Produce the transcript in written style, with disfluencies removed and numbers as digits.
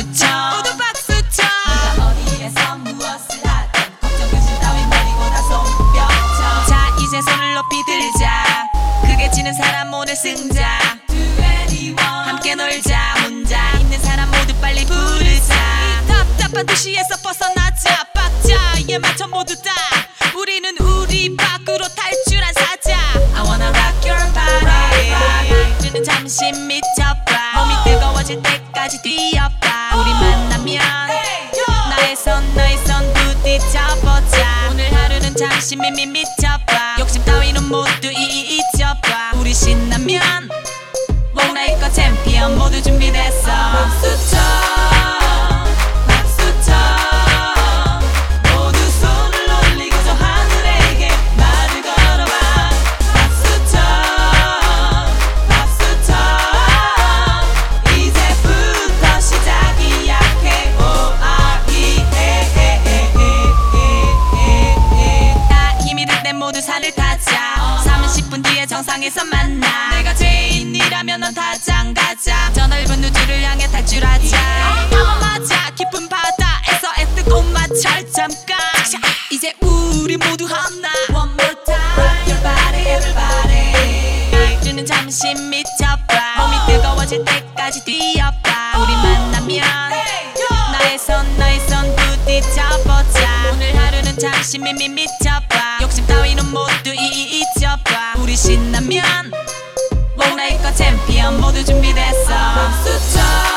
박수쳐 모두 박수쳐. 네가 어디에서 무엇을 하든 걱정 근심 따윈 버리고 다 손뼉쳐. 자 이제 손을 높이 들자. 그게 지는 사람 오늘 승자. 함께 놀자. 혼자 있는 사람 모두 빨리 부르자. 이 답답한 도시에서 벗어나자. 박자에 맞춰 모두 다 우리는 우리 밖으로 탈출한 사자. I wanna rock your body. 우리는 잠시 미쳐봐. 몸이 뜨거워질 때까지 뛰어봐. 우리 만나면 나의 손 너의 손 부딪혀보자. 오늘 하루는 잠시 미쳐봐. 욕심 따위는 모두 잊어봐. 우리 신나면 몽라이커 챔피언 모두 준비됐어. 박수쳐 박수쳐 모두 손을 올리고 저 하늘에게 말을 걸어봐. 박수쳐 박수쳐 이제부터 시작이야. 다 힘이 들 때 모두 산을 타자. 30분 뒤에 정상에서 만나. 내가 죄인이라면 넌 다장 가자. 저 넓은 우주를 향해 탈출하자. 맞아 깊은 바다에서 애뜨고 마찰 잠깐. 이제 우리 모두 하나. One more time rock your body everybody. 우주는 잠시 미쳐봐. 몸이 뜨거워질 때까지 뛰어봐. 우리 만나면 나의 손 너의 손 부딪혀보자. 오늘 하루는 잠시 미쳐봐. 욕심 따위는 모두 잊어봐. 우리 신나면 몽라이커 챔피언 모두 준비됐어. 박수쳐